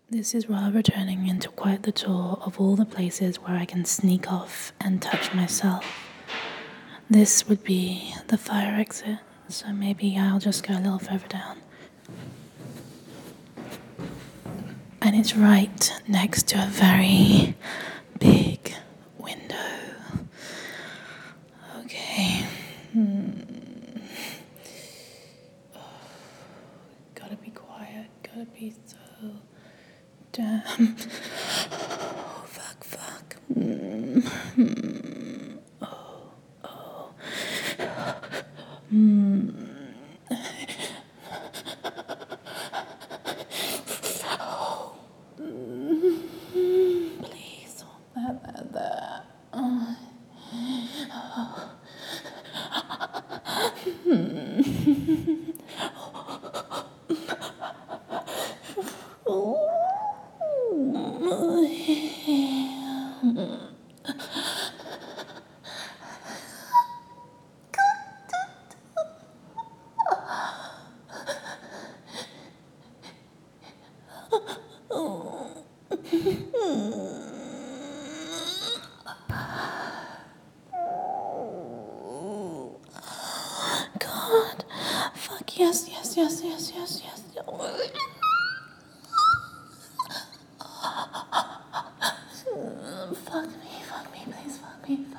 This is rather turning into quite the tour of all the places where I can sneak off and touch myself. This would be the fire exit, so maybe I'll just go a little further down. And it's right next to a very big window. Okay. Gotta be quiet, gotta be so damn. Oh, fuck. Please don't let that. God. Fuck yes. Fuck me, please, fuck me,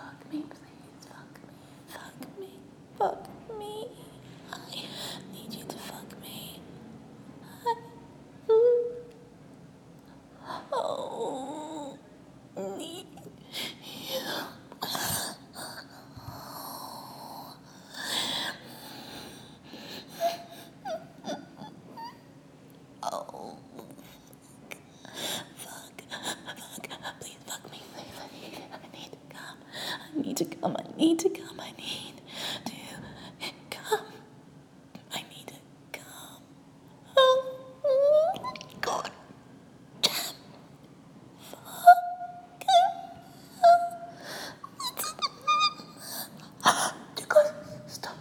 I need you to fuck me. Need you. Please fuck me, please. I need to come. I need to come. I need to come. Oh, God. God, stop.